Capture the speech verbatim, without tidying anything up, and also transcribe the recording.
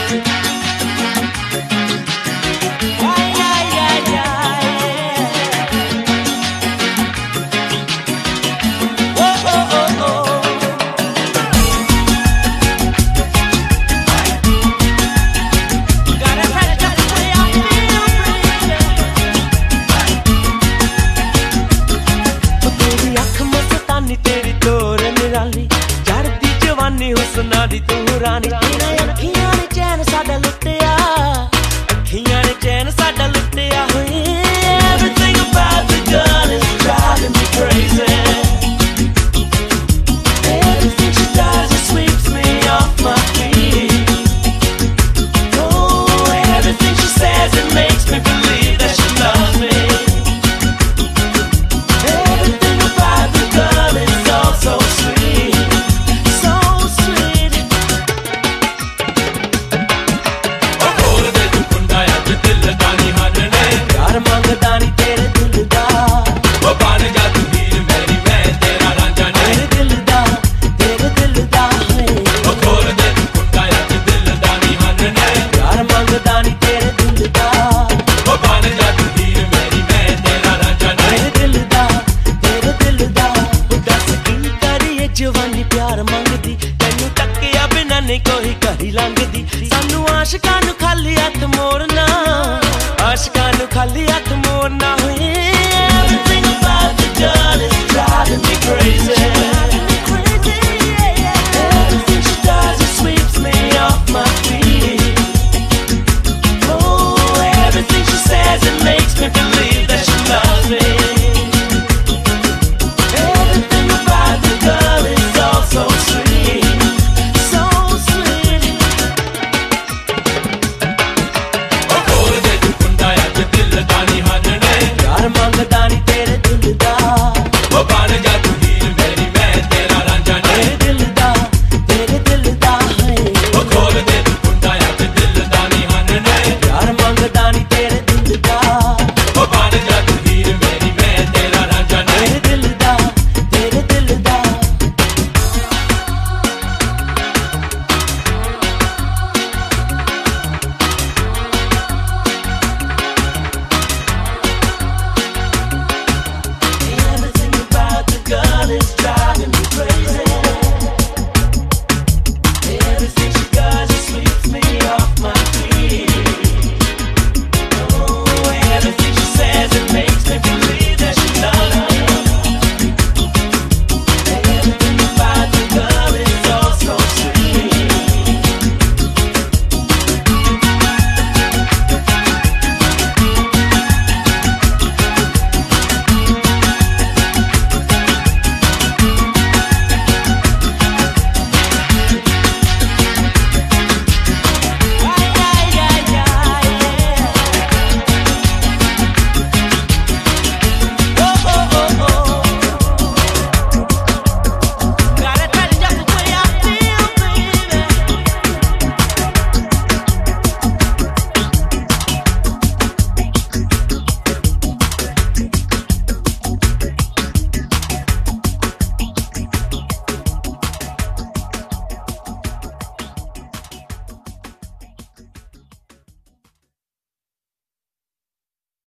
हुस्ना दी तू रानी तेरा अखियां ने चैन साडा लुटिया अखियां ने चैन साडा लुटिया Everything about the girl is driving me crazy Everything she does it sweeps me off my feet Oh, everything she says it makes me believe that she loves me Everything about the girl is all so sweet जवानी प्यार मंगदी तैनू तकिया बिना नहीं कोई करी लंघदी सानू आशिकां नू खाली हथ मोड़